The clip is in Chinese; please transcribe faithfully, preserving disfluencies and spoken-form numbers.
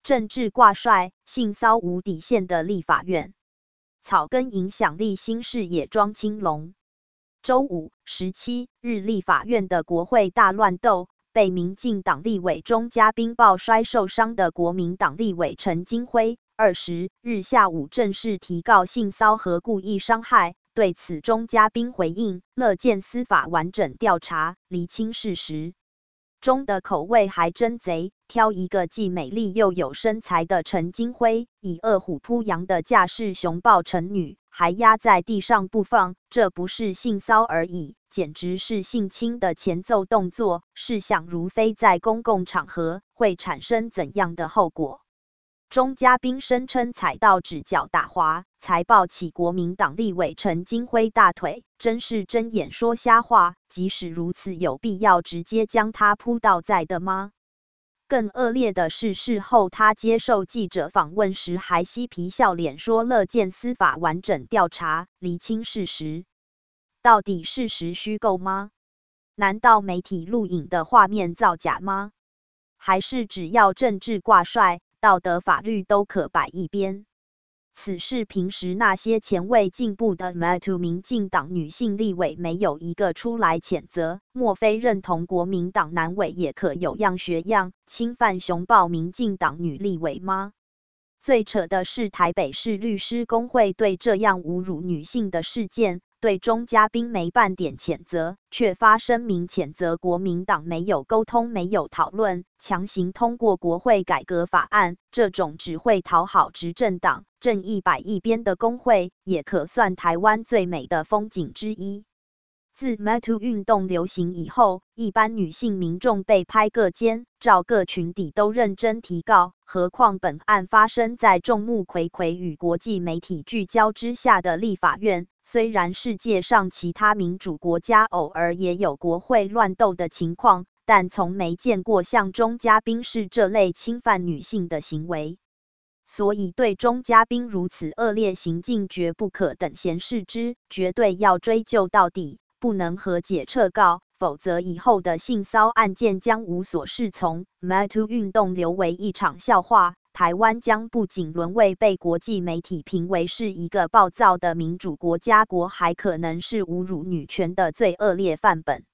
政治挂帅、性骚无底线的立法院。草根影响力新视野庄青龙。周五十七日立法院的国会大乱斗，被民进党立委钟嘉宾抱摔受伤的国民党立委陈金辉，二十日下午正式提告性骚和故意伤害。对此，钟嘉宾回应，乐见司法完整调查，厘清事实。钟的口味还真贼，挑一个既美丽又有身材的陈金辉，以饿虎扑羊的架势熊抱陈女，还压在地上不放，这不是性骚而已，简直是性侵的前奏动作。试想，如非在公共场合，会产生怎样的后果？钟嘉宾声称踩到指脚打滑，才抱起国民党立委陈金辉大腿，真是睁眼说瞎话。即使如此，有必要直接将他扑倒在的吗？更恶劣的是，事后他接受记者访问时还嬉皮笑脸说乐见司法完整调查，厘清事实。到底事实虚构吗？难道媒体录影的画面造假吗？还是只要政治挂帅，道德法律都可摆一边？此事平时那些前卫进步的 M A T O 民进党女性立委没有一个出来谴责，莫非认同国民党男委也可有样学样，侵犯熊抱民进党女立委吗？最扯的是，台北市律师公会对这样侮辱女性的事件，对钟嘉宾没半点谴责，却发声明谴责国民党没有沟通、没有讨论，强行通过国会改革法案。这种只会讨好执政党、正义摆一边的公会，也可算台湾最美的风景之一。自 M A T O 运动流行以后，一般女性民众被拍个肩，照各群体都认真提告，何况本案发生在众目睽睽与国际媒体聚焦之下的立法院。虽然世界上其他民主国家偶尔也有国会乱斗的情况，但从没见过像钟嘉宾是这类侵犯女性的行为。所以对钟嘉宾如此恶劣行径绝不可等闲视之，绝对要追究到底。不能和解撤告，否则以后的性骚案件将无所适从。M A T O 运动留为一场笑话，台湾将不仅沦为被国际媒体评为是一个暴躁的民主国家国，还可能是侮辱女权的最恶劣范本。